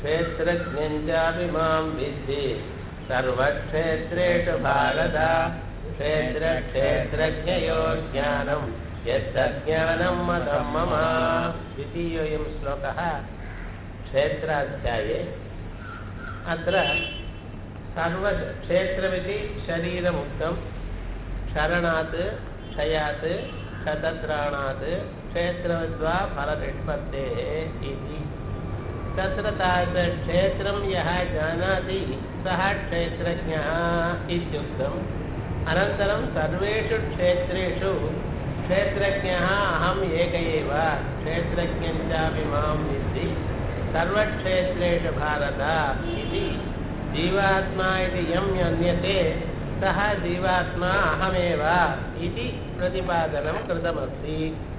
क्षेत्रज्ञञ्चापि मां विद्धि सर्वक्षेत्रेषु भारत क्षेत्रक्षेत्रज्ञयोर्ज्ञानं यत्तज्ज्ञानं मतं मम। द्वितीयोऽयं श्लोकः क्षेत्राध्याये। अत्र सर्वक्षेत्रमिति शरीरमुक्तं, क्षरणात् क्षयात् क्षतत्राणात् क्षेत्रवद्वा फलनिष्पत्तेः इति। तत्र क्षेत्रं यः जानाति सः क्षेत्रज्ञः इत्युक्तम्। अनन्तरं सर्वेषु क्षेत्रेषु क्षेत्रज्ञः अहम् एक एव, क्षेत्रज्ञञ्चापि मां विद्धि सर्वक्षेत्रेषु भारत इति। जीवात्मा इति यं मन्यते सः जीवात्मा अहमेव इति प्रतिपादनं कृतमस्ति।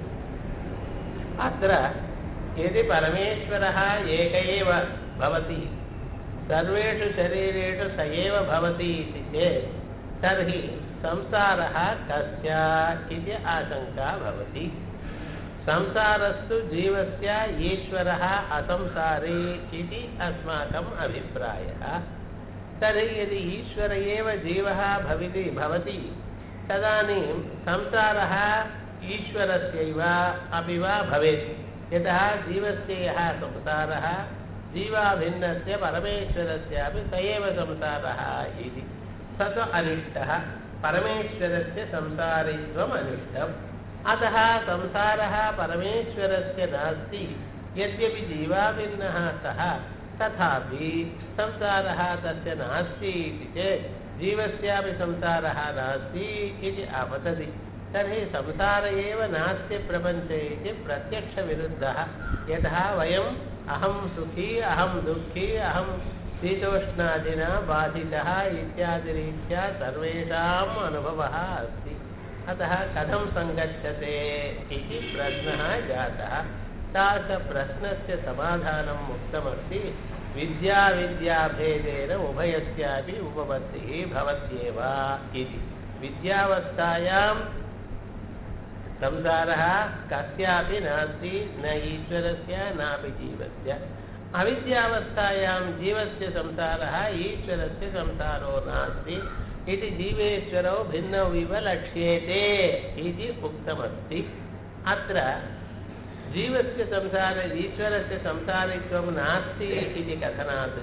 अत्र यदि परमेश्वरः एक एव भवति, सर्वेषु शरीरेषु स एव भवति इति चेत् तर्हि संसारः कस्य इति आशङ्का भवति। संसारस्तु जीवस्य ईश्वरः असंसारी इति अस्माकम् अभिप्रायः। तर्हि यदि ईश्वर एव जीवः भवति तदानीं संसारः ईश्वरस्यैव अपि वा भवेत्। यतः जीवस्य यः संसारः जीवाभिन्नस्य परमेश्वरस्यापि स एव संसारः इति। स तु अनिष्टः, परमेश्वरस्य संसारित्वम् अनिष्टम्। अतः संसारः परमेश्वरस्य नास्ति। यद्यपि जीवाभिन्नः सः तथापि संसारः तस्य नास्ति इति चेत् जीवस्यापि संसारः नास्ति इति आपतति। तर्हि संसार एव नास्ति प्रपञ्चे इति प्रत्यक्षविरुद्धः। यतः वयम् अहं सुखी, अहं दुःखी, अहं शीतोष्णादिना बाधितः इत्यादिरीत्या सर्वेषाम् अनुभवः अस्ति। अतः कथं सङ्गच्छते इति प्रश्नः जातः। तादृशप्रश्नस्य समाधानम् उक्तमस्ति। विद्याविद्याभेदेन उभयस्यापि उपपत्तिः भवत्येव इति। विद्यावस्थायां संसारः कस्यापि नास्ति, न ईश्वरस्य नापि जीवस्य। अविद्यावस्थायां जीवस्य संसारः, ईश्वरस्य संसारो नास्ति इति जीवेश्वरौ भिन्नौ इव लक्ष्येते इति उक्तमस्ति। अत्र जीवस्य संसार ईश्वरस्य संसारित्वं नास्ति इति कथनात्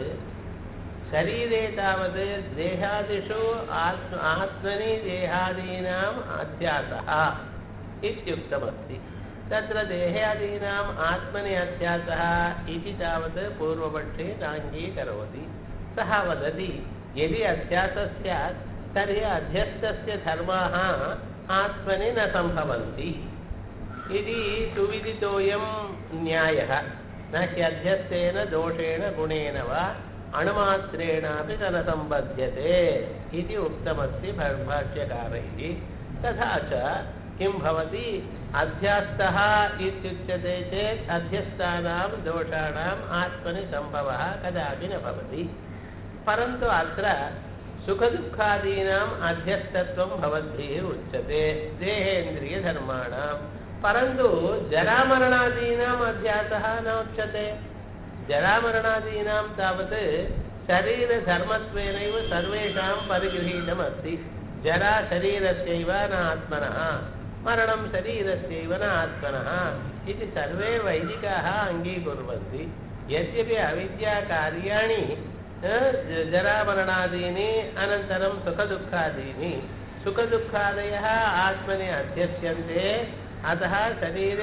शरीरे तावत् देहादिषु आत्मनि देहादीनाम् अध्यासः इत्युक्तमस्ति। तत्र देहादीनाम् आत्मनि अध्यासः इति तावत् पूर्वपक्षे नाङ्गीकरोति। सः वदति यदि अध्यासः स्यात् तर्हि अध्यस्तस्य धर्माः आत्मनि न सम्भवन्ति इति सुविदितोऽयं न्यायः। न ह्यध्यस्तेन दोषेण गुणेन वा अणुमात्रेणापि न सम्बध्यते इति उक्तमस्ति भाष्यकारैः। तथा च किं भवति, अध्यस्तः इत्युच्यते चेत् अध्यस्तानां दोषाणाम् आत्मनि सम्भवः कदापि न भवति। परन्तु अत्र सुखदुःखादीनाम् अध्यस्तत्वं भवद्भिः उच्यते देहेन्द्रियधर्माणां। परन्तु जरामरणादीनाम् अध्यासः न उच्यते। जरामरणादीनां तावत् शरीरधर्मत्वेनैव सर्वेषां परिगृहीतमस्ति। जरा शरीरस्यैव न आत्मनः, मरणं शरीरस्यैव न आत्मनः इति सर्वे वैदिकाः अङ्गीकुर्वन्ति। यद्यपि अविद्याकार्याणि जरामरणादीनि अनन्तरं सुखदुःखादीनि, सुखदुःखादयः आत्मनि अध्यस्यन्ते। अतः शरीरे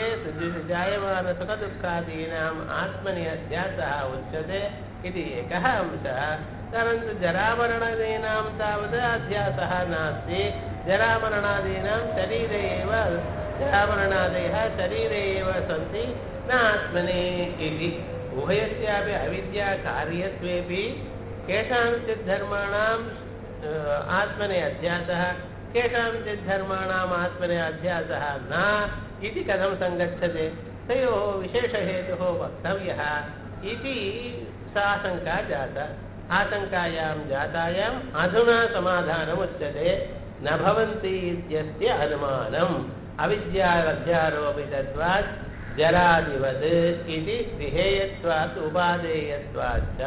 जायमानसुखदुःखादीनाम् आत्मनि अध्यासः उच्यते इति एकः अंशः। परन्तु जरामरणादीनां तावत् अध्यासः नास्ति। जरामरणादीनां शरीरे एव, जरामरणादयः शरीरे एव सन्ति, न आत्मनि इति। उभयस्यापि अविद्याकार्यत्वेपि केषाञ्चित् धर्माणाम् आत्मनि अध्यासः, केषाञ्चित् धर्माणाम् आत्मनि अध्यासः न इति कथं सङ्गच्छते। तयोः विशेषहेतुः वक्तव्यः इति साशङ्का जाता। आशङ्कायां जातायाम् अधुना समाधानमुच्यते। न भवन्ति इत्यस्य अनुमानम् अविद्याध्यारोपितत्वात् ஜராதிவது இது விஹேயத்வாத் உபாதேயத்வாச்ச.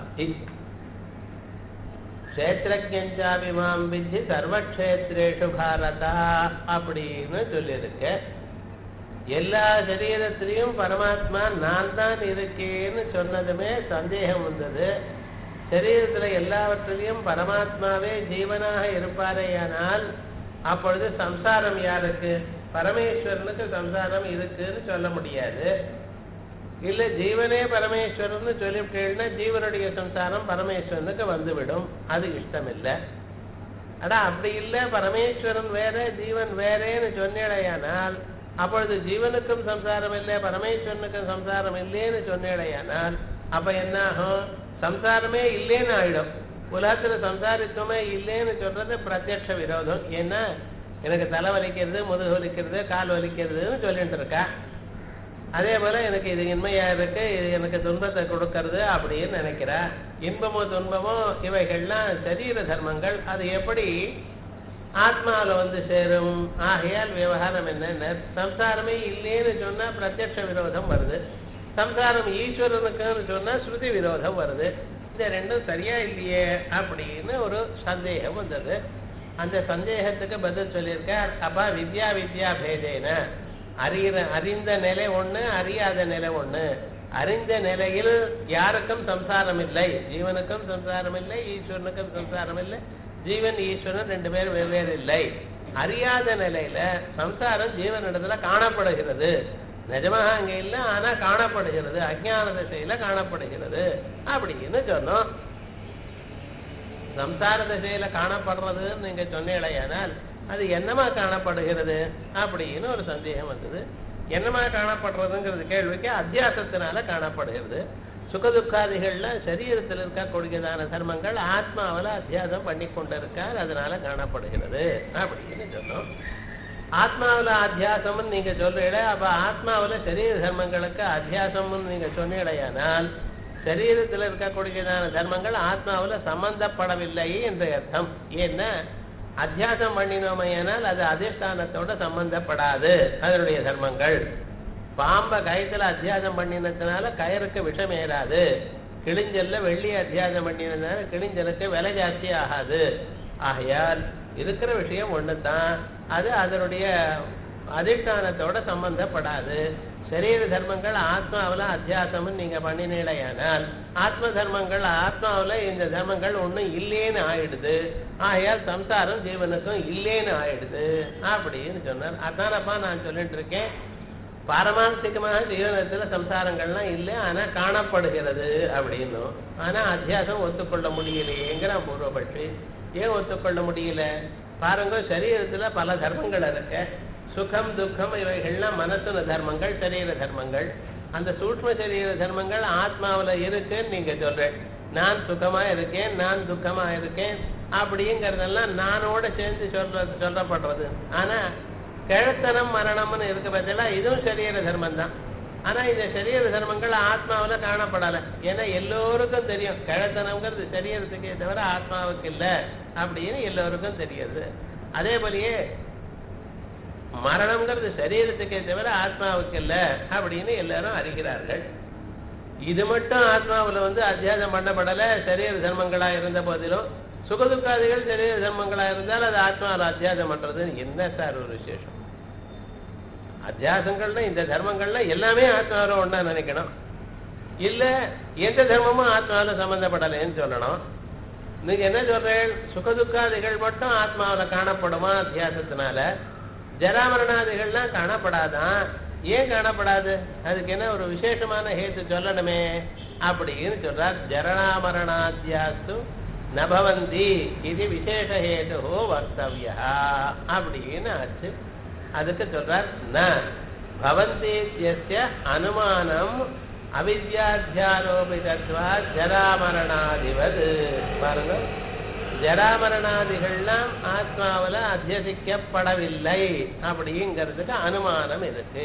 க்ஷேத்ரஜ்ஞாபிமாம் வித்தி சர்வக்ஷேத்ரேஷு பாரதா அப்படின்னு சொல்லியிருக்க. எல்லா சரீரத்திலையும் பரமாத்மா நான் தான் இருக்கேன்னு சொன்னதுமே சந்தேகம் வந்தது. சரீரத்தில் எல்லாவற்றிலையும் பரமாத்மாவே ஜீவனாக இருப்பாரேயானால் அப்பொழுது சம்சாரம் யாருக்கு? பரமேஸ்வரனுக்கு சம்சாரம் இருக்குன்னு சொல்ல முடியாது. இல்லை ஜீவனே பரமேஸ்வரன்னு சொல்லிவிட்டேன்னா ஜீவனுடைய சம்சாரம் பரமேஸ்வரனுக்கு வந்துவிடும். அது இஷ்டம் இல்லை. அடா அப்படி இல்லை, பரமேஸ்வரன் வேற ஜீவன் வேறேன்னு சொன்னேடையானால் அப்பொழுது ஜீவனுக்கும் சம்சாரம் இல்லை பரமேஸ்வரனுக்கும் சம்சாரம் இல்லைன்னு சொன்னேடையானால் அப்ப என்ன ஆகும்? சம்சாரமே இல்லைன்னு ஆயிடும். உலகத்துல சம்சாரித்துவமே இல்லைன்னு சொல்றது பிரத்யக்ஷ விரோதம். ஏன்னா எனக்கு தலை வலிக்கிறது, முதுகு வலிக்கிறது, கால் வலிக்கிறதுன்னு சொல்லிட்டு இருக்கா. அதே போல எனக்கு இது இன்மையா இருக்கு, இது எனக்கு துன்பத்தை கொடுக்கறது அப்படின்னு நினைக்கிறா. இன்பமோ துன்பமோ இவைகள்லாம் சரீர தர்மங்கள். அது எப்படி ஆத்மாவில் வந்து சேரும்? ஆகையால் விவகாரம் என்ன? சம்சாரமே இல்லைன்னு சொன்னா பிரத்யக்ஷ விரோதம் வருது. சம்சாரம் ஈஸ்வரனுக்குன்னு சொன்னா ஸ்ருதி விரோதம் வருது. இந்த ரெண்டும் சரியா இல்லையே அப்படின்னு ஒரு சந்தேகம் வந்தது. அந்த சந்தேகத்துக்கு பதில் சொல்லியிருக்கார். அப்பா வித்யா வித்யா பேதேன அறிந்த நிலை ஒண்ணு, அறியாத நிலை ஒண்ணு. அறிந்த நிலையில் யாருக்கும் சம்சாரம் இல்லை, ஜீவனுக்கும் சம்சாரம் இல்லை, ஈஸ்வரனுக்கும் சம்சாரம் இல்லை. ஜீவன் ஈஸ்வரன் ரெண்டு பேரும் வெவ்வேறு இல்லை. அறியாத நிலையில சம்சாரம் ஜீவனிடத்துல காணப்படுகிறது. நிஜமாக அங்க இல்லை, ஆனா காணப்படுகிறது, அஜ்ஞான திசையில காணப்படுகிறது அப்படின்னு சொன்னோம். சம்சார திசையில காணப்படுறதுன்னு நீங்க சொன்னீங்களேயானால் அது என்னமா காணப்படுகிறது அப்படின்னு ஒரு சந்தேகம் வந்தது. என்னமா காணப்படுறதுங்கிறது கேள்விக்கு அத்தியாசத்தினால காணப்படுகிறது. சுகதுக்காதிகள்ல சரீரத்தில் இருக்கக்கூடியதான தர்மங்கள் ஆத்மாவில் அத்தியாசம் பண்ணி கொண்டிருக்கார், அதனால காணப்படுகிறது அப்படின்னு சொன்னோம். ஆத்மாவில் அத்தியாசம்னு நீங்க சொல்றீங்களே, அப்ப ஆத்மாவில் சரீர தர்மங்களுக்கு அத்தியாசம்னு நீங்க சொன்னீங்களேயானால் சரீரத்தில் இருக்கக்கூடியதான தர்மங்கள் ஆத்மாவில் சம்பந்தப்படவில்லை என்ற அர்த்தம். ஏன்னா அத்தியாசம் பண்ணினோமையானால் அது அதிஷ்டானத்தோட சம்பந்தப்படாது. அதனுடைய தர்மங்கள் பாம்பை கயத்துல அத்தியாசம் பண்ணினதுனால கயருக்கு விஷம் ஏறாது. கிழிஞ்சல்ல வெள்ளி அத்தியாசம் பண்ணினதுனால கிழிஞ்சலுக்கு விலை ஜாஸ்தி ஆகாது. ஆகையால் இருக்கிற விஷயம் ஒண்ணுதான், அது அதனுடைய அதிஷ்டானத்தோட சம்பந்தப்படாது. சரீர தர்மங்கள் ஆத்மாவில் அத்தியாசம்னு நீங்க பண்ணினீங்களேயானால் ஆத்ம தர்மங்கள் ஆத்மாவில் இந்த தர்மங்கள் ஒன்றும் இல்லேன்னு ஆயிடுது. ஆகையால் சம்சாரம் ஜீவனுக்கும் இல்லேன்னு ஆயிடுது அப்படின்னு சொன்னார். அதானப்பா நான் சொல்லிட்டு இருக்கேன், பாரமார்த்திகமாக ஜீவனத்தில் சம்சாரங்கள்லாம் இல்லை, ஆனா காணப்படுகிறது அப்படின்னும். ஆனா அத்தியாசம் ஒத்துக்கொள்ள முடியலையேங்கிற பூர்வபட்சி. ஏன் ஒத்துக்கொள்ள முடியல? பாருங்க, சரீரத்துல பல தர்மங்கள் இருக்கு. சுகம் துக்கம் இவைகள்லாம் மனசுன தர்மங்கள், சரீர தர்மங்கள். அந்த சூக்ஷ்ம சரீர தர்மங்கள் ஆத்மாவில் இருக்குன்னு நீங்க சொல்றேன். நான் சுகமா இருக்கேன், நான் துக்கமா இருக்கேன் அப்படிங்கிறதெல்லாம் நானோட சேர்ந்து சொல்லப்படுறது. ஆனா கிழத்தனம் மரணம்னு இருக்க பார்த்தீங்களா, இதுவும் சரீர தர்மம் தான். ஆனா இந்த சரீர தர்மங்கள் ஆத்மாவில் காணப்படலை. ஏன்னா எல்லோருக்கும் தெரியும் கிழத்தனம்ங்கிறது சரீரத்துக்கே தவிர ஆத்மாவுக்கு இல்லை அப்படின்னு எல்லோருக்கும் தெரியுது. அதே போலயே மரணம்ங்கிறது சரீரத்துக்கே தவிர ஆத்மாவுக்கு இல்லை அப்படின்னு எல்லாரும் அறிகிறார்கள். இது மட்டும் ஆத்மாவில் வந்து அத்தியாசம் பண்ணப்படலை சரீர தர்மங்களா இருந்த போதிலும். சுகதுக்காதிகள் சரீர தர்மங்களா இருந்தால் அது ஆத்மாவில் அத்தியாசம் பண்றதுன்னு என்ன சார் ஒரு விசேஷம்? அத்தியாசங்கள்னா இந்த தர்மங்கள்ல எல்லாமே ஆத்மாவில் ஒன்றா நினைக்கணும். இல்ல எந்த தர்மமும் ஆத்மாவில் சம்பந்தப்படலைன்னு சொல்லணும். நீங்க என்ன சொல்றேன்? சுகதுக்காதிகள் மட்டும் ஆத்மாவில் காணப்படுமா அத்தியாசத்தினால? ஜராமரணாதிகள்லாம் காணப்படாதான். ஏன் காணப்படாது? அதுக்கு என்ன ஒரு விசேஷமான ஹேத்து சொல்லணுமே அப்படின்னு சொல்றார். ஜரணாமரணாத்தியாஸ்து நபவந்தி இது விசேஷ ஹேது வக்தவ்யா அப்படின்னு ஆச்சு. அதுக்கு சொல்றார் ந பவந்தேத்யஸ்ய அனுமானம் அவித்யாத்யாரோபிதத்வா ஜராமரணாதிவது. பாருங்க, ஜராமரணாதிகள்லாம் ஆத்மாவில் அத்தியசிக்கப்படவில்லை அப்படிங்கிறதுக்கு அனுமானம் இருக்கு.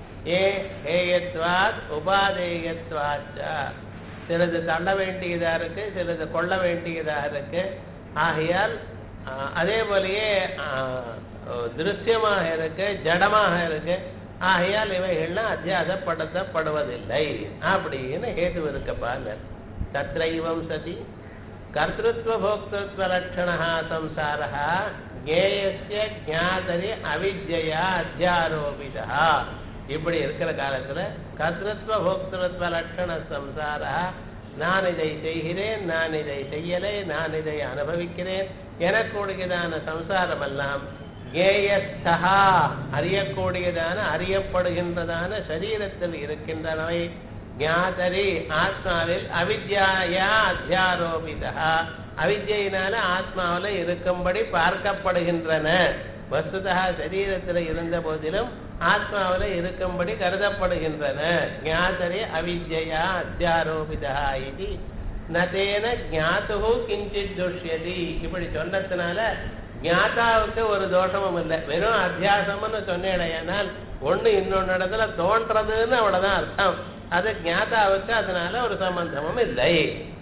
ஹேயத்வாத் உபாதேயத்வாச்ச. சிலது தள்ள வேண்டியதா இருக்கு, சிலது கொள்ள வேண்டியதா இருக்கு. ஆகையால் அதே போலயே திருஷ்யமாக இருக்கு, ஜடமாக இருக்கு. ஆகையால் இவைகள்லாம் அத்தியாசப்படுத்தப்படுவதில்லை அப்படின்னு ஹேது இருக்கப்பாங்க. தத்ரைவம் சதி கர்த்திருத்வ போக்திருத்வ லட்சணः சம்சாரः ஜேயஸ்ய ஜாதரி அவித்யா அத்தியாரோபிதः. இப்படி இருக்கிற காலத்துல கர்த்திருத்வ போக்திருத்வ லட்சண சம்சாரः, நான் இதை செய்கிறேன், நான் இதை செய்யலை, நான் இதை அனுபவிக்கிறேன், எனக்கூடியதான சம்சாரம் எல்லாம் ஜேயஸ்தா அறியக்கூடியதான அறியப்படுகின்றதான சரீரத்தில் இருக்கின்றனவை ஞாதரி ஆத்மாவில் அவித்யா அத்தியாரோபிதா அவித்யினால ஆத்மாவில் இருக்கும்படி பார்க்கப்படுகின்றன. வஸ்துதா சரீரத்தில் இருந்த போதிலும் ஆத்மாவில் இருக்கும்படி கருதப்படுகின்றன. ஞாதரி அவித்யா அத்தியாரோபிதா இது நதேன ஞாத்து கிஞ்சித் துஷ்யதி. இப்படி சொன்னதுனால ஞாதாவுக்கு ஒரு தோஷமும் இல்லை. வெறும் அத்தியாசம்னு சொன்னேடையானால் ஒண்ணு இன்னொன்னு இடத்துல தோன்றதுன்னு அவ்வளவுதான் அர்த்தம். அது ஞாதாவுக்கு அதனால ஒரு சம்பந்தமும் இல்லை.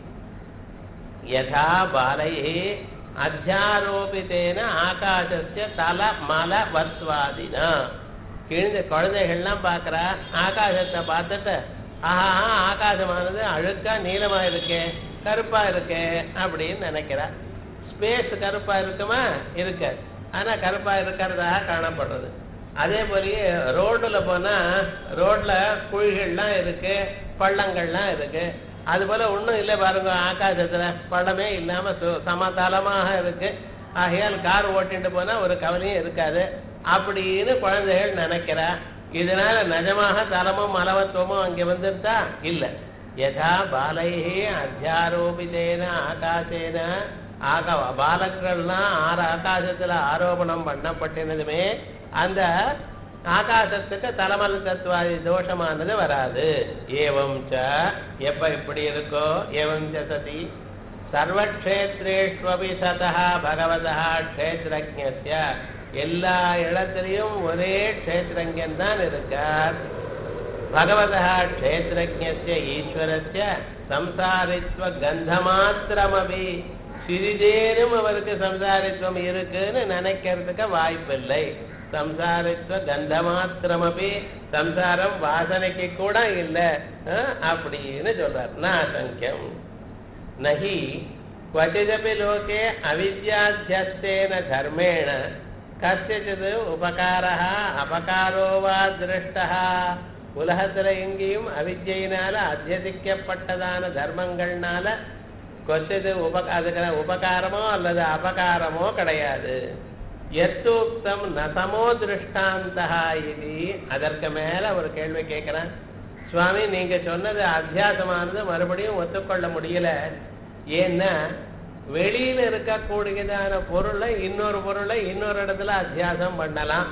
யதா பாலையே அத்தியாரோபித்தேன ஆகாசஸ்ய தல மல வத்வாதினா. கிழிந்த குழந்தைகள்லாம் பார்க்கறா, ஆகாசத்தை பார்த்துட்டு ஆஹா ஆகாசமானது அழுக்கா நீளமா இருக்கே, கருப்பா இருக்கே அப்படின்னு நினைக்கிறா. ஸ்பேஸ் கருப்பா இருக்குமா? இருக்க. ஆனா கருப்பா இருக்கிறதாக காணப்படுறது. அதே போலயே ரோடுல போனா ரோட்ல குழிகள்லாம் இருக்கு, பள்ளங்கள்லாம் இருக்கு. அது போல ஒண்ணும் இல்லை பாருங்க, ஆகாசத்துல பள்ளமே இல்லாம சமதளமாக இருக்கு. ஆகையால் கார் ஓட்டிட்டு போனா ஒரு கவலையும் இருக்காது அப்படின்னு குழந்தைகள் நினைக்கிறா. இதனால நிஜமாக தலமும் மலவத்துவமும் அங்க வந்துருந்தா இல்ல. யதா பாலையே அத்தியாரோபிதேன ஆகாசேன பாலக்கள்லாம் ஆகாசத்துல ஆரோபணம் பண்ணப்பட்டினதுமே அந்த ஆகாசத்துக்கு தலமல் தத்துவாதி தோஷமானது வராது. ஏவம் ச எப்ப இப்படி இருக்கோ ஏவம் ச சதி சர்வக்ஷேத்ரேஷ்வபி சதः பகவதः க்ஷேத்ரஜ்ஞஸ்ய. எல்லா இடத்திலையும் ஒரே க்ஷேத்ரஜ்ஞன் தான் இருக்கார். பகவதः க்ஷேத்ரஜ்ஞஸ்ய ஈஸ்வரஸ்ய சம்சாரித்வ கந்தமாத்திரமபி சிறிதேனும் அவருக்கு சம்சாரித்வம் இருக்குன்னு நினைக்கிறதுக்கு வாய்ப்பில்லை. சம்சாரித்வ கந்தமாத்திரமபி சம்சாரம் வாசனைக்கு கூட இல்லை அப்படின்னு சொல்றார். நாசங்கியம் நஹி क्वचिदपि लोके अविद्याध्यस्तेन धर्मेण कस्यचित् उपकारः अपकारो वा दृष्टः. உலகத்துல எங்கேயும் அவித்யினால அத்தியசிக்கப்பட்டதான தர்மங்கள்னால கொச்சது அதுக்கு உபகாரமோ அல்லது அபகாரமோ கிடையாது. எத்தூக்தம் நசமோ திருஷ்டாந்தா இது. அதற்கு மேல ஒரு கேள்வி கேட்கிறேன். சுவாமி, நீங்க சொன்னது அத்தியாசமானது மறுபடியும் ஒத்துக்கொள்ள முடியல. ஏன்னா வெளியில இருக்கக்கூடியதான பொருளை இன்னொரு பொருளை இன்னொரு இடத்துல அத்தியாசம் பண்ணலாம்.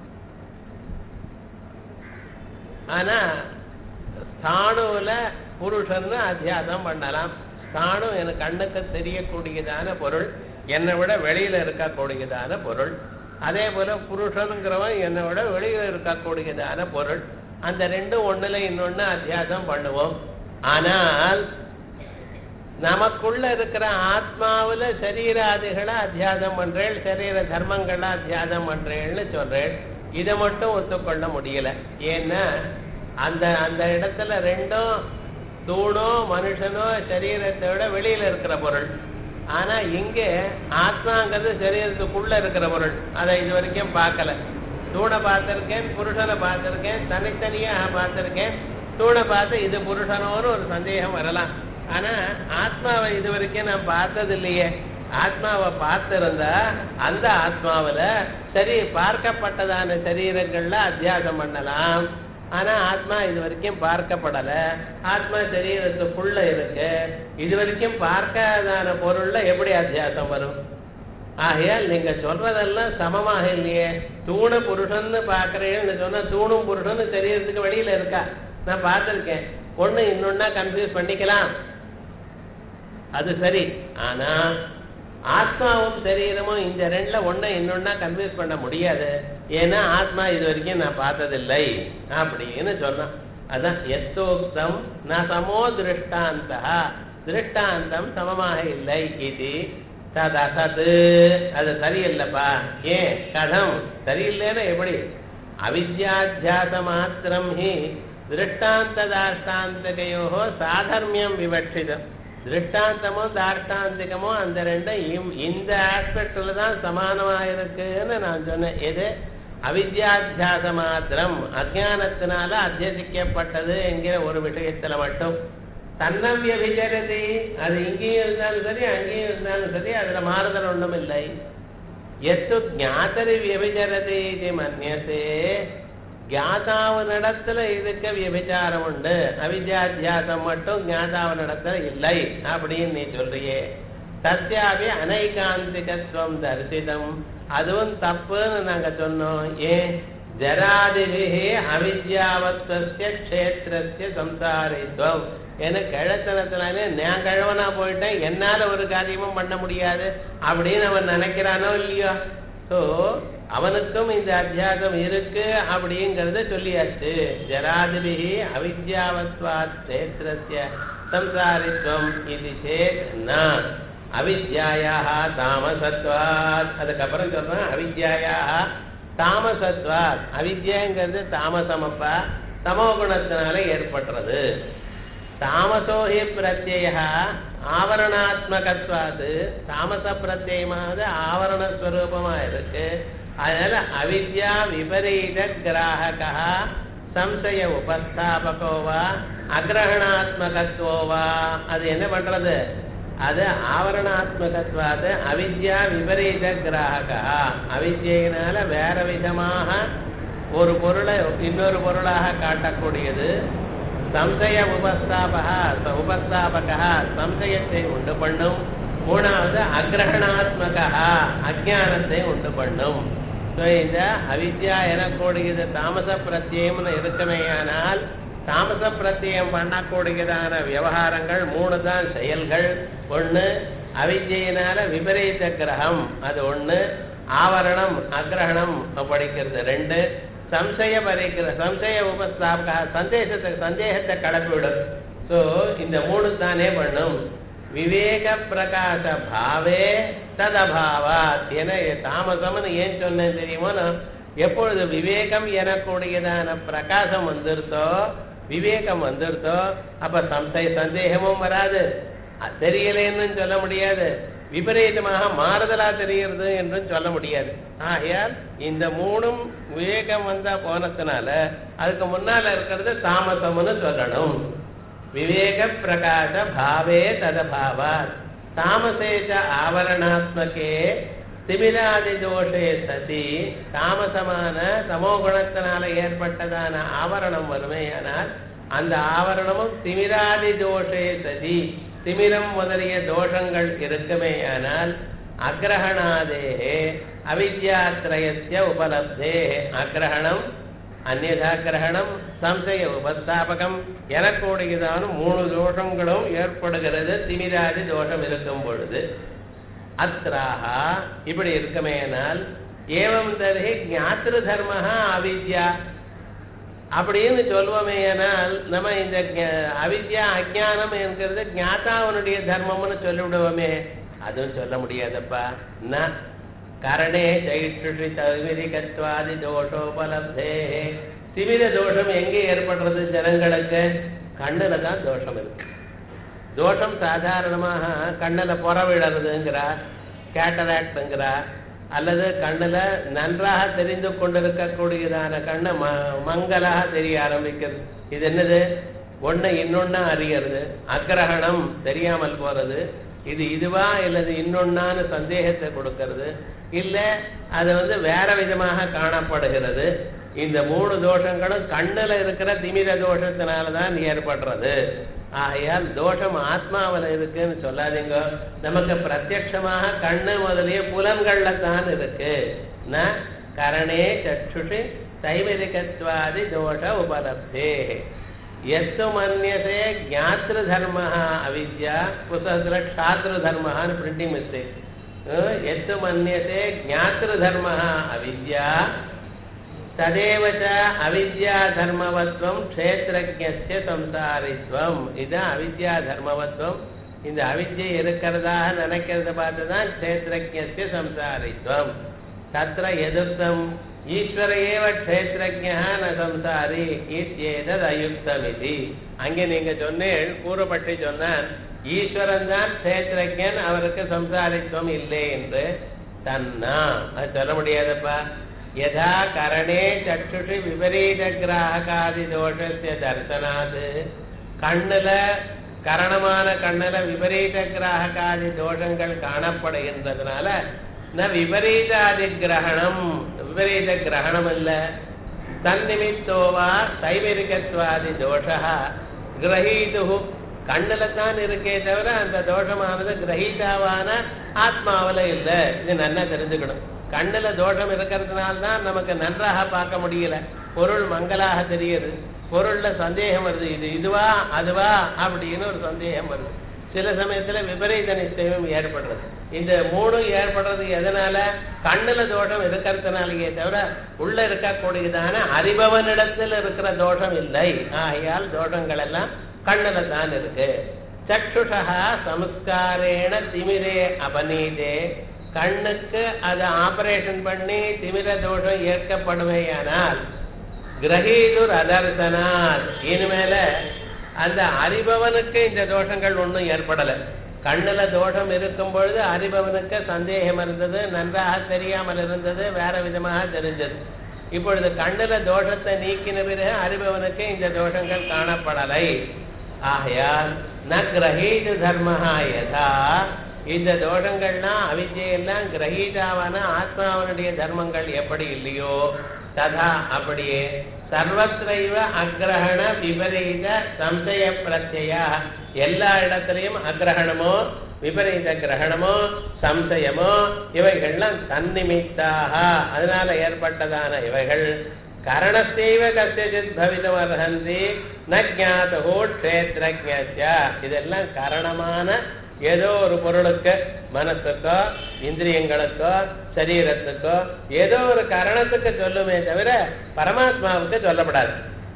ஆனா ஸ்தாணுல புருஷன்னு அத்தியாசம் பண்ணலாம். ஸ்தானு எனக்கு கண்ணுக்கு தெரியக்கூடியதான பொருள், என்னை விட வெளியில இருக்கக்கூடியதான பொருள். அதே போல புருஷனுங்கிறவன் என்னை விட வெளியில இருக்கக்கூடியதான பொருள். அந்த ரெண்டும் ஒண்ணுல இன்னொன்னு அத்தியாசம் பண்ணுவோம். ஆனால் நமக்குள்ள இருக்கிற ஆத்மாவில சரீராதிகளை அத்தியாசம் பண்றேன், சரீர தர்மங்களை அத்தியாசம் பண்றேன்னு சொல்றேன். இதை மட்டும் ஒத்துக்கொள்ள முடியல. ஏன்னா அந்த அந்த இடத்துல ரெண்டும் தூணோ மனுஷனோ சரீரத்தை விட வெளியில இருக்கிற பொருள். ஆனா இங்க ஆத்மாங்கிறது சரீரத்துக்குள்ள இருக்கிற பொருள். அதை இது வரைக்கும் பார்க்கல. தூணை பார்த்திருக்கேன், புருஷனை பார்த்திருக்கேன், தனித்தனியாக பார்த்திருக்கேன். தூணை பார்த்து இது புருஷனோன்னு ஒரு சந்தேகம் வரலாம். ஆனா ஆத்மாவை இது வரைக்கும் நான் பார்த்தது இல்லையே. ஆத்மாவை பார்த்திருந்தா அந்த ஆத்மாவில சரி பார்க்கப்பட்டதான சரீரங்கள்ல அத்தியாசம் பண்ணலாம். ஆனா ஆத்மா இது வரைக்கும் பார்க்கப்படல. ஆத்மா சரீரத்துக்குள்ள இருக்கு. இது வரைக்கும் பார்க்காதான பொருள்ல எப்படி அத்தியாசம் வரும்? ஆகையால் நீங்க சொல்றதெல்லாம் சமமாக இல்லையே. தூண புருஷன்னு பாக்குறேன்னு சொன்னா தூணும் புருஷன்னு சரீரத்துக்கு வெளியில இருக்கா, நான் பார்த்திருக்கேன். ஒண்ணு இன்னொன்னா கன்ஃபியூஸ் பண்ணிக்கலாம், அது சரி. ஆனா ஆத்மாவும் சரீரமும் இந்த ரெண்டுல ஒண்ணு இன்னொன்னா கன்ஃபியூஸ் பண்ண முடியாது. ஏன்னா ஆத்மா இது வரைக்கும் நான் பார்த்ததில்லை அப்படின்னு சொன்னான். அதான் எத்தோக்தம் ந சமோ திருஷ்டாந்தா, திருஷ்டாந்தம் சமமாக இல்லை. இது தது அது சரியில்லைப்பா. ஏன் கதம் சரியில்லைன்னா எப்படி? அவித்யாத்தியாசமாத்திரம் ஹி திருஷ்டாந்த தாஷ்டாந்திகையோ சாதர்மியம் விவட்சிதம். திருஷ்டாந்தமும் தாஷ்டாந்திகமும் அந்த ரெண்டும் இந்த ஆஸ்பெக்டில் தான் சமானமாக இருக்குன்னு நான் சொன்னேன். எது? அவித்யாத்தியாச மாத்திரம், அஜானத்தினால அத்தியசிக்கப்பட்டது என்கிற ஒரு விஷயத்துல மட்டும். தன்னவிய விஜரதி, அது இங்கேயும் இருந்தாலும் சரி அங்கேயும் இருந்தாலும் சரி, அதுல மாறுதல் ஒன்றும் இல்லை. எத்து ஞாத்தரி வியபிச்சரதி இது மன்யசே, ஞாதாவனிடத்துல இதுக்கு வியபிச்சாரம் உண்டு, அவித்யாத்தியாசம் மட்டும் ஞாதாவனிடத்துல இல்லை அப்படின்னு நீ சொல்றியே. சத்யாபி அனைகாந்திகத்துவம் தரிசிதம், அதுவும் தப்புன்னு நாங்க சொன்னோம். ஏன்? ஜராதிபிஹி அவித்யாவத்வஸ்ய க்ஷேத்ரஸ்ய சம்சாரித்வம். எனக்கு கிழத்தனத்தினாலே நான் கிழவனா போயிட்டேன், என்னால ஒரு காரியமும் பண்ண முடியாது அப்படின்னு அவன் நினைக்கிறானோ இல்லையோ. ஸோ அவனுக்கும் இந்த அத்தியாசம் இருக்கு அப்படிங்கிறத சொல்லியாச்சு. ஜராதிபிஹி அவித்யாவத்வாத் க்ஷேத்ரஸ்ய சம்சாரித்வம் இது சேத் ந அவித்யாயாஹ தாமசத்வாத். அதுக்கப்புறம் சொல்றேன் அவித்யாயாஹ தாமசத்வாத். அவித்யாங்கிறது தாமசமப்பா, தமோ குணத்தினால ஏற்படுறது. தாமசோஹி பிரத்யய ஆவரணாத்மகத்வாது, தாமச பிரத்யமானது ஆவரணஸ்வரூபமா இருக்கு. அதனால அவித்யா விபரீத கிராஹகா சம்சய உபஸ்தாபகோவா அக்ரஹணாத்மகத்துவா. அது என்ன பண்றது? அது ஆவரணாத்மகத்வாது அவித்யா விபரீத கிராஹகா, அவித்யினால வேற விதமாக ஒரு பொருளை இன்னொரு பொருளாக காட்டக்கூடியது. சம்சய உபஸ்தாபகா சம்சயத்தை உண்டு பண்ணும். மூணாவது அக்ரஹணாத்மகா அஜானத்தை உண்டு பண்ணும். இந்த அவித்யா எனக்கூடியது தாமச பிரத்யம்னு இருக்குமேயானால், தாமச பிரத்யம் பண்ணக்கூடியதான விவகாரங்கள் மூணு தான் செயல்கள். ஒன்று அவித்யினால விபரீத கிரகம், அது ஒன்று. ஆவரணம் அக்ரஹணம் படிக்கிறது ரெண்டு. சம்சய பரிக்கிற சம்சய உபஸ்தாபக சந்தேகத்தை கலப்பிவிடும். ஸோ இந்த மூணு தானே பண்ணும். விவேக பிரகாச பாவே ததபாவாத். என தாமசம்னு ஏன் சொன்னேன் தெரியுமோ? எப்பொழுது விவேகம் எனக்கூடியதான பிரகாசம் வந்துருத்தோ, விவேகம் வந்துருத்தோ, அப்ப சந்தேகமும் வராது, தெரியலேன்னு சொல்ல முடியாது, விபரீதமாக மாறுதலா தெரிகிறது என்றும் சொல்ல முடியாது. ஆகையால் இந்த மூணும் விவேகம் வந்தா போனதுனால அதுக்கு முன்னால இருக்கிறது தாமசம்னு சொல்லணும். விவேக பிரகாச பாவே ததபாவாத். தாமசேச்ச ஆவரணாத்மகே திமிராதி தோஷே சதி. தாமசமான தமோகுணத்தினால ஏற்பட்டதான ஆவரணம் வருமேயானால் அந்த ஆவரணமும் திமிராதி தோஷே சதி, திமிரம் முதலிய தோஷங்கள் இருக்குமேயானால் அக்ரஹணாதேஹே அவித்யாத்ரயஸ்ய உபலப்தே. அக்ரஹணம், அந்நியதாகிரகணம், சம்சய உபஸ்தாபகம் எனக்கூடியதான மூணு தோஷங்களும் ஏற்படுகிறது திமிராதி தோஷம் இருக்கும் பொழுது. அத்ராஹா இப்படி இருக்குமேனால் ஏவம் தர்ஹி ஞாத்ரு தர்மஹா அவித்யா அப்படின்னு சொல்வோமேயானால் நம்ம இந்த அவித்யா அஜானம் என்கிறது ஞாதாவனுடைய தர்மம்னு சொல்லிவிடுவோமே, அதுவும் சொல்ல முடியாதப்பா. ந கரணே சைற்றுஷி தவிரிகத்வாதி தோஷோபலப்தே. திமிர தோஷம் எங்கே ஏற்படுறது ஜனங்களுக்கு? கண்ணுல தான் தோஷம் இருக்கு. தோஷம் சாதாரணமாக கண்ணில் புற விழறதுங்கிறா, கேட்டராக்ட்ங்கிறா, அல்லது கண்ணில் நன்றாக தெரிந்து கொண்டிருக்கக்கூடியதான கண்ணை மங்கலாக தெரிய ஆரம்பிக்கிறது. இது என்னது? ஒன்று இன்னொன்னா அறியறது. அக்கிரகணம் தெரியாமல் போறது. இது இதுவா இல்லது இன்னொன்னான்னு சந்தேகத்தை கொடுக்கறது. இல்லை அது வேற விதமாக காணப்படுகிறது. இந்த மூணு தோஷங்களும் கண்ணில் இருக்கிற திமிர தோஷத்தினால்தான் ஏற்படுறது. ஆகையால் தோஷம் ஆத்மாவில் இருக்குன்னு சொல்லாதீங்க. நமக்கு பிரத்யட்சமாக கண்ணு முதலிய புலன்கள்ல தான் இருக்கு. ந கரணே சற்றுஷி தைவரிகத்வாதி தோஷ உபலப்தே. எத்து மன்யசே ஞாத்ரு தர்ம அவித்யா, புத்தகத்துல க்ஷாத்ரு தர்மன்னு பிரிண்டிங் மிஸ்டேக். எத்து மன்யசே ஞாத்ரு தர்ம அவித்யா ததேவச்ச அவித்யா தர்மவத்வம் க்ஷேத்ரஜ்ஞஸ்ய சம்சாரித்வம். இதுதான் அவித்யா தர்மவத்வம். இந்த அவித்யை இருக்கிறதாக நினைக்கிறத பார்த்துதான் க்ஷேத்ரஜ்ஞஸ்ய சம்சாரித்வம். தத்ர எதிர்த்தம் ஈஸ்வர ஏவ க்ஷேத்ரஜ்ஞா ந சம்சாரி இத்யேதத் அயுக்தமிதி. அங்கே நீங்க சொன்னேன், கூறப்பட்டு சொன்னான் ஈஸ்வரன் தான் க்ஷேத்ரஜன், அவருக்கு சம்சாரித்துவம் இல்லை என்று. தன்னா அது சொல்ல முடியாதப்பா. யதா கரணே சக்ஷுஷி விபரீத கிராகாதி தோஷஸ்ய தர்சனாது, கண்ணுல கரணமான கண்ணுல விபரீத கிராகாதி தோஷங்கள் காணப்படுகின்றதுனால ந விபரீதாதி கிரகணம், விபரீத கிரகணம் இல்ல. தன்னிமித்தோவா தைவரிகத்வாதி தோஷா கிரகீது, கண்ணுல தான் இருக்கே தவிர அந்த தோஷமானது கிரகீதாவான ஆத்மாவில இல்லை. இது நல்லா தெரிஞ்சுக்கணும். கண்ணுல தோஷம் இருக்கிறதுனால்தான் நமக்கு நன்றாக பார்க்க முடியல, பொருள் மங்களாக தெரியுது, பொருள்ல சந்தேகம் வருது, இது இதுவா அதுவா அப்படின்னு ஒரு சந்தேகம் வருது. சில சமயத்துல விபரீத நிச்சயம் ஏற்படுறது. இந்த மூணும் ஏற்படுறது எதனால? கண்ணுல தோஷம் இருக்கிறதுனாலேயே தவிர உள்ள இருக்கக்கூடியதான அறிபவனிடத்தில் இருக்கிற தோஷம் இல்லை. ஆகையால் தோஷங்கள் எல்லாம் கண்ணுல தான் இருக்கு. சக்ஷுஷா சம்ஸ்காரேண திமிரே அபநீதே, கண்ணுக்கு அதை ஆபரேஷன் பண்ணி திமிர தோஷம் ஏற்கப்படுமையானால் கிரகீதுர் அதர்சனால், இனிமேல அந்த அறிபவனுக்கு இந்த தோஷங்கள் ஒன்றும் ஏற்படலை. கண்ணுல தோஷம் இருக்கும் பொழுது அறிபவனுக்கு சந்தேகம் இருந்தது, நன்றாக தெரியாமல் இருந்தது, வேற விதமாக தெரிஞ்சது. இப்பொழுது கண்ணுல தோஷத்தை நீக்கின பிறகு அறிபவனுக்கு இந்த தோஷங்கள் காணப்படலை. ஆகையால் ந கிரகீது தர்மஹா யதா, இந்த தோஷங்கள்லாம் அவித்யெல்லாம் கிரகீதாவான ஆத்மாவனுடைய தர்மங்கள் எப்படி இல்லையோ ததா அப்படியே சர்வத்ரைவ அக்ரஹண விபரீத சம்சய பிரத்யா, எல்லா இடத்திலையும் அக்ரஹணமோ விபரீத கிரகணமோ சம்சயமோ இவைகள்லாம் தன்னிமித்தாக, அதனால ஏற்பட்டதான இவைகள் கரணத்தேவ கஸ்யசித் பவிதம் அர்ஹந்தி ந ஞாதோ க்ஷேத்ரஜ்ஞஸ்ய, இதெல்லாம் காரணமான ஏதோ ஒரு பொருளுக்கு, மனசுக்கோ இந்திரியங்களுக்கோ சரீரத்துக்கோ ஏதோ ஒரு காரணத்துக்கு சொல்லுமே தவிர பரமாத்மாவுக்கு சொல்லப்படாது.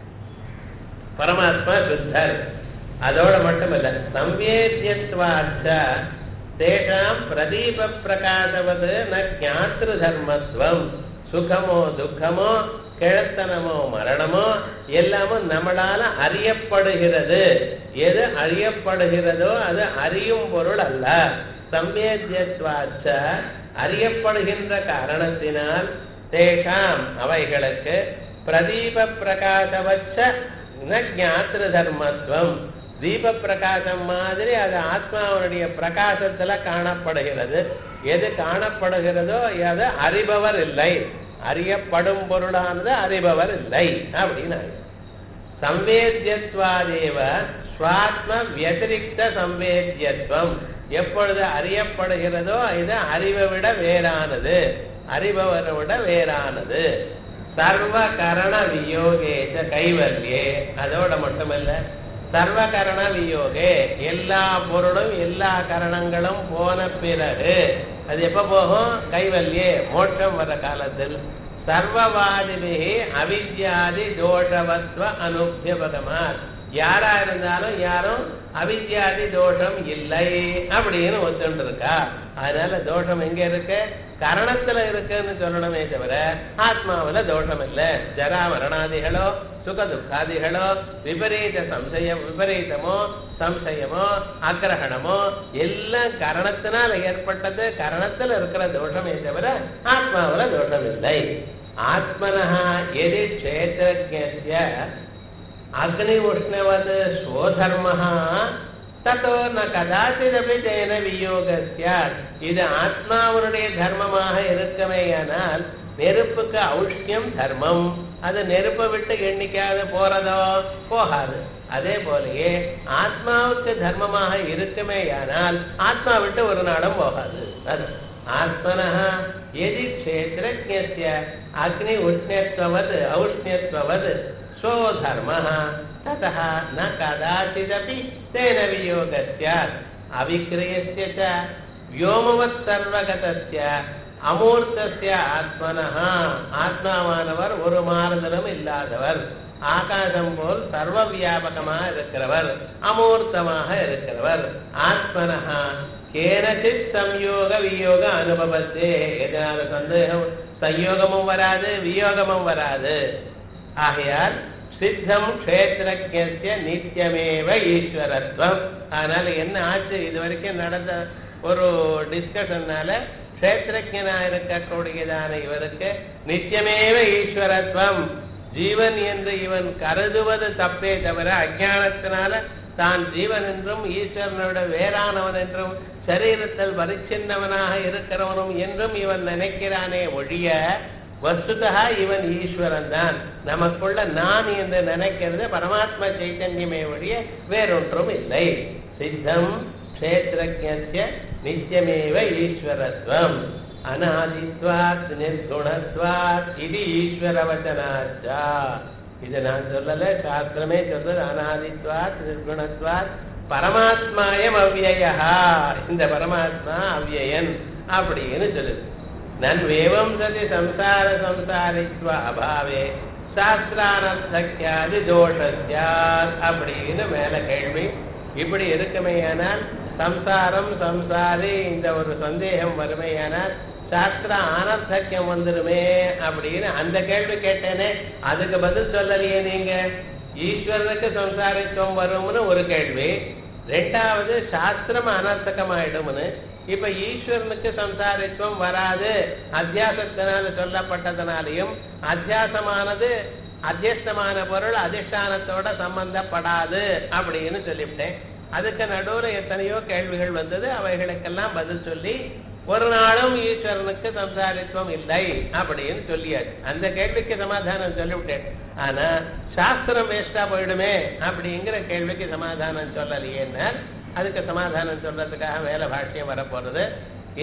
பரமாத்மா சுத்தர். அதோட மட்டுமல்ல, சம்வேத்யத்வாச்ச தேஷாம் பிரதீப பிரகாசவது ந ஞாத்ரு தர்மத்வம், சுகமோ துக்கமோ கிழத்தனமோ மரணமோ எல்லாமும் நம்மளால அறியப்படுகிறது. எது அறியப்படுகிறதோ அது அறியும் பொருள் அல்ல. சம்வேத்யத்வாச்ச அறியப்படுகின்ற காரணத்தினால் தேஷாம் அவைகளுக்கு பிரதீப பிரகாசவச்ச ந ஞாத்ரு தர்மத்வம், தீப பிரகாசம் மாதிரி அது ஆத்மாவனுடைய பிரகாசத்துல காணப்படுகிறது. எது காணப்படுகிறதோ அது அறிபவர் இல்லை, அறியப்படும் பொருளானது அறிபவர் இல்லை அப்படின்னு. சம்வேத்யத்வாதேவ ஸ்வாத்ம வியதிரிக்த சம்வேத்யத்வம், எப்பொழுது அறியப்படுகிறதோ இது அறிவை விட வேறானது, அறிபவரை விட வேறானது. சர்வ கரண வியோகேச்ச கைவல்யே, அதோட மட்டுமல்ல சர்வகரண வியோகே, எல்லா பொருளும் எல்லா கரணங்களும் போன பிறகு அது எப்ப போகும்? கைவல்யே, மோட்சம் வர காலத்தில். சர்வவாதிபிகி அவித்யாதி தோஷவத்வ அனுப்யபகமாத், யாரா இருந்தாலும் யாரும் அவித்யாதி தோஷம் இல்லை அப்படின்னு ஒத்துண்டு இருக்கா. அதனால தோஷம் எங்க இருக்கு? கரணத்துல இருக்குன்னு சொல்லணுமே தவிர ஆத்மாவில தோஷம் இல்லை. ஜரா மரணாதிகளோ சுக துக்காதிகளோ விபரீத சம்சயம், விபரீதமோ சம்சயமோ அக்கிரகணமோ எல்லாம் கரணத்தினால் ஏற்பட்டது, கரணத்துல இருக்கிற தோஷமே தவிர ஆத்மாவில தோஷம் இல்லை. ஆத்மனஹா எதி க்ஷேத்ரஜ்ஞஸ்ய அக்னி உஷ்ணவது ஸ்வதர்மஹ ததோ ந கதாசிதபி தேன வியோகஸ்ய, இது ஆத்மாவனுடைய தர்மமாக இருக்கமேயானால் நெருப்புக்கு ஔஷ்ணியம் தர்மம், அது நெருப்பை விட்டு எண்ணிக்காது போறதோ போகாது. அதே போலயே ஆத்மாவுக்கு தர்மமாக இருக்குமேயானால் ஆத்மா விட்டு ஒரு நாளும் போகாது. அது ஆத்மனஹ எதி க்ஷேத்ரஜ்ஞஸ்ய அக்னி உஷ்ணத்வவது ஔஷ்ணியத்வவது ஸ்வதர்மஹ ததஹ ந கதாசிதபி தேன வியோகஸ்ய அவிக்ரியஸ்ய ச व्योमवत् सर्वगतस्य அமூர்த்தஸ்ய ஆத்மனஹ, ஆத்மாவானவர் ஒரு மாறுதலும் இல்லாதவர். ஆகாசம் போல் சர்வ வியாபகமாக இருக்கிறவர், அமூர்த்தமாக இருக்கிறவர். ஆத்மனஹா கேனச்சித் சம்யோக வியோக அனுபவத்தே, எதனால சம்யோகமும் வராது வியோகமும் வராது. ஆகையால் சித்தம் க்ஷேத்ரஜ்ஞஸ்ய நித்தியமேவ ஈஸ்வரத்வம். அதனால என்ன ஆச்சு, இது வரைக்கும் நடந்த ஒரு டிஸ்கஷன்னால க்ஷேத்ரஜ்ஞனா இருக்கக்கூடியதான இவருக்கு நித்தியமேவ ஈஸ்வரத்வம், ஜீவன் என்று இவன் கருதுவது தப்பே தவிர அஞ்ஞானத்தினால தான் ஜீவன் என்றும் ஈஸ்வரனோட வேறானவன் என்றும் சரீரத்தில் பரிச்சின்னவனாக இருக்கிறவனும் என்றும் இவன் நினைக்கிறானே ஒழிய வஸ்துதா இவன் ஈஸ்வரன் தான். நமக்குள்ள நான் என்று நினைக்கிறது பரமாத்மா சைத்தன்யமே ஒழிய வேறொன்றும் இல்லை. சித்தம் க்ஷேத்ரஜ்ஞஸ்ய நித்தியமேவ ஈஸ்வரத்வம் அநாதித்வாத் நிர்குணத்வாத் இது ஈஸ்வரவச்சனாச்சா. இது நான் சொல்லல, சாஸ்திரமே சொல்றது. அநாதித்வாத் நிர்குணத்வாத் பரமாத்மாயம் அவ்யயா, இந்த பரமாத்மா அவ்யயன் அப்படின்னு சொல்லுது. நன்வேவம் சதி சம்சார சம்சாரித்வ அபாவே சாஸ்திரானர்த்தக்யாதி தோஷஸ்யாத் அப்படின்னு மேல கேள்வி. இப்படி இருக்குமேயானால் சம்சாரம் சம்சாரி இந்த ஒரு சந்தேகம் வருமையானால் சாஸ்திர அனர்த்தக்கியம் வந்துருமே அப்படின்னு அந்த கேள்வி கேட்டேனே, அதுக்கு பதில் சொல்லலையே நீங்க. ஈஸ்வரனுக்கு சம்சாரித்துவம் வரும்னு ஒரு கேள்வி, ரெண்டாவது சாஸ்திரம் அனர்த்தகமாயிடும்னு. இப்ப ஈஸ்வரனுக்கு சம்சாரித்துவம் வராது அத்தியாசத்தினால சொல்லப்பட்டதனாலையும் அத்தியாசமானது அத்தியஸ்தமான பொருள் அதிஷ்டானத்தோட சம்பந்தப்படாது அப்படின்னு சொல்லிவிட்டேன். அதுக்கு நடுவில் எத்தனையோ கேள்விகள் வந்தது, அவைகளுக்கெல்லாம் பதில் சொல்லி ஒரு நாளும் ஈஸ்வரனுக்கு சம்சாரித்துவம் இல்லை அப்படின்னு சொல்லியாச்சு. அந்த கேள்விக்கு சமாதானம் சொல்லிவிட்டேன். ஆனா சாஸ்திரம் வேஸ்டா போயிடுமே அப்படிங்கிற கேள்விக்கு சமாதானம் சொல்லலையேன்னா அதுக்கு சமாதானம் சொல்றதுக்காக மேல பாஷ்யம் வரப்போறது.